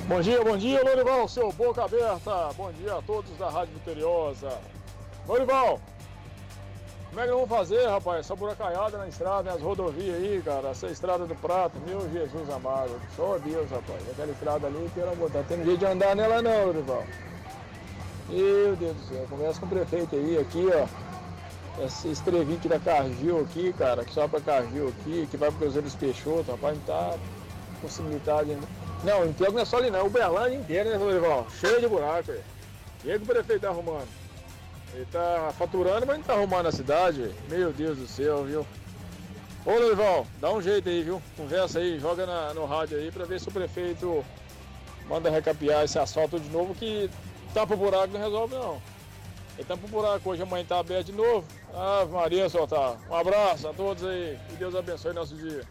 Bom dia, Lorival, seu boca aberta. Bom dia a todos da Rádio Vitoriosa. Lorival, como é que vamos fazer, rapaz? Essa buracaiada na estrada, nas rodovias aí, cara. Essa estrada do Prata, meu Jesus amado. Só Deus, rapaz. Aquela estrada ali, pelo amor de Deus, tem jeito de andar nela não, Lorival. Meu Deus do céu, conversa com o prefeito aí, aqui, ó. Esse estrevinho aqui da Cargill aqui, cara, que sobe pra Cargill aqui, que vai pro Cruzeiro dos Peixoto, rapaz, não tá possibilidade ainda. Não, o enterro não é só ali não, Uberlândia inteira, né, Lorival? Cheio de buraco, velho. E aí que o prefeito tá arrumando? Ele tá faturando, mas não tá arrumando a cidade, velho. Meu Deus do céu, viu? Ô, Lorival, dá um jeito aí, viu? Conversa aí, joga no rádio aí pra ver se o prefeito manda recapear esse asfalto de novo, que tapa o buraco não resolve não. Ele tampa o buraco hoje, amanhã tá aberto de novo. Ave Maria, soltar. Um abraço a todos aí, que Deus abençoe nosso dia.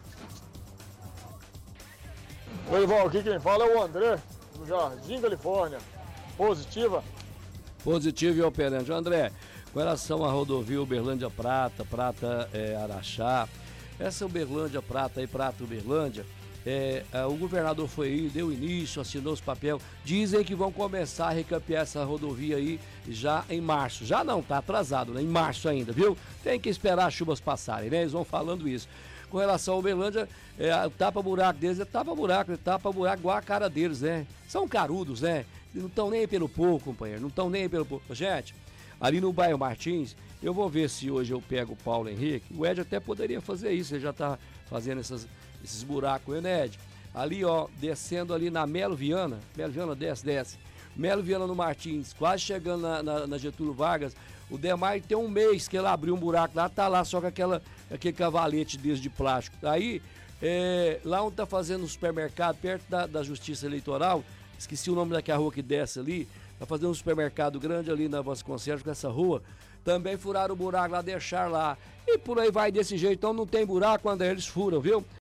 Lorival, aqui quem fala é o André, do Jardim Califórnia. Positiva? Positivo e operante. André, com relação à rodovia Uberlândia Prata, Araxá, essa Uberlândia Prata e Prata Uberlândia, o governador foi aí, deu início, assinou os papéis, dizem que vão começar a recapear essa rodovia aí já em março. Já não, tá atrasado, né? Em março ainda, viu? Tem que esperar as chuvas passarem, né? Eles vão falando isso. Com relação ao Uberlândia, tapa-buraco deles, tapa-buraco igual a cara deles, né? São carudos, né? Não estão nem aí pelo pouco, companheiro, não estão nem aí pelo pouco. Gente, ali no bairro Martins, eu vou ver se hoje eu pego o Paulo Henrique. O Ed até poderia fazer isso, ele já tá fazendo esses buracos, né, Ed? Ali, ó, descendo ali na Melo Viana, desce. Melo Viana no Martins, quase chegando na Getúlio Vargas. O Demar tem um mês que ele abriu um buraco lá, tá lá só com aquele cavalete de plástico. Aí, lá onde tá fazendo o supermercado, perto da Justiça Eleitoral, esqueci o nome daquela rua que desce ali, tá fazendo um supermercado grande ali na Vasconcelos, com essa rua, também furaram o buraco lá, deixaram lá. E por aí vai desse jeito, então não tem buraco, André, eles furam, viu?